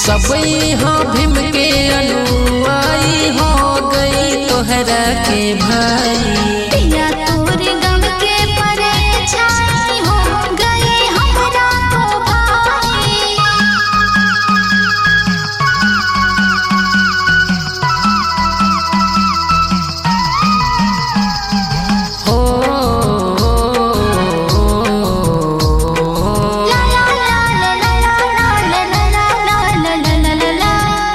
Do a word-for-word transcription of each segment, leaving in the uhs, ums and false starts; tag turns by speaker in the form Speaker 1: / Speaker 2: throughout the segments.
Speaker 1: सब यहाँ भीम के अनुयायी हो गई तोहरा के भाई।
Speaker 2: पिया तोर गम के परेशानी हो गई हमरा तो भाई।
Speaker 1: हो
Speaker 2: ला ला ला ला ला ला ला ला ला ला ला ला।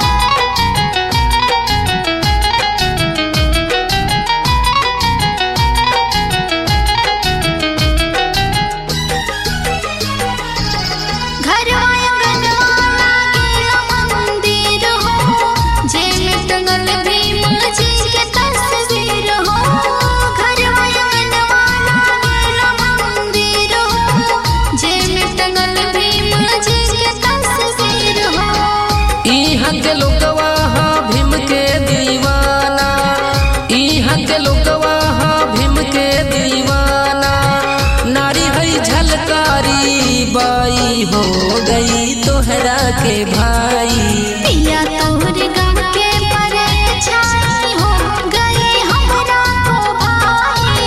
Speaker 2: घर आंगनवा लागे मंदिर हो जेमे टंगल भीम जी के तस्वीर हो। घर आंगनवा लागे मंदिर हो जेमे टंगल भीम जी के तस्वीर हो।
Speaker 1: इहाँ के लोगवा हा भीम के दीवाना, इहाँ के लोगवा हा भीम के दीवाना। नारी हई झलकारी बाई हो गई तोहरा के भाई।
Speaker 2: पिया तोर गम के परेशानी हो गई हमरा तो भाई।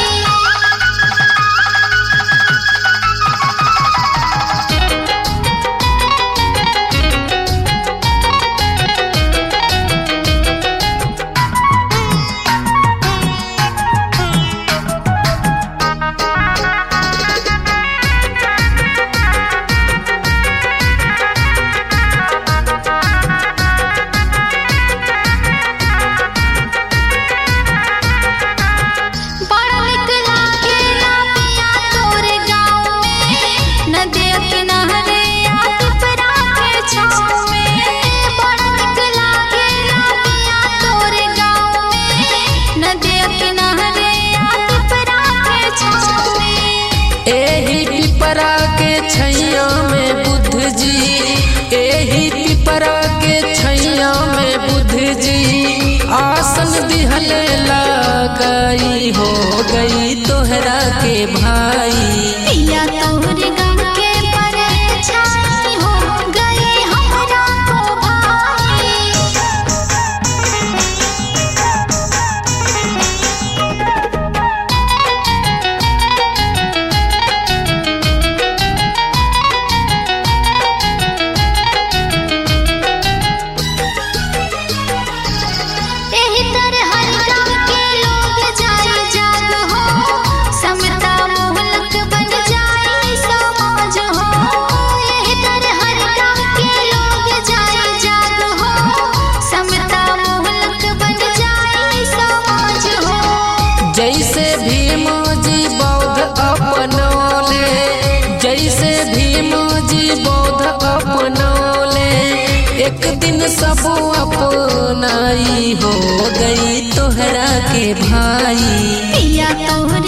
Speaker 2: बड़ा निक लागेला पिया तोरे गाँव में नदिया किनारे आदिपुरा के छाँव में। बड़ा निक लागेला पिया तोरे गाँव में नदिया किनारे आदिपुरा के छाँव में।
Speaker 1: एही पिपरा के छैया में बुद्ध जी, एही पिपरा के छैया में बुद्ध जी। आसन दिहले लगाई हो गई तोहरा के भाई।
Speaker 2: पिया तोर गम के परेशानी हो गई हमरा तो भाई। एही तरह हर गाँव के लोग जाई जाग हो समता मोहलक बन जाई समाज हो। एही तरह हर गाँव के लोग जाई जाग हो समता मोहलक बन जाई समाज हो।
Speaker 1: जैसे भीम जी बौद्ध अपनौले, जैसे भीम जी बौद्ध अपनौले। एक दिन सब अपनाई हो गई तोहरा के भाई।
Speaker 2: पिया तोर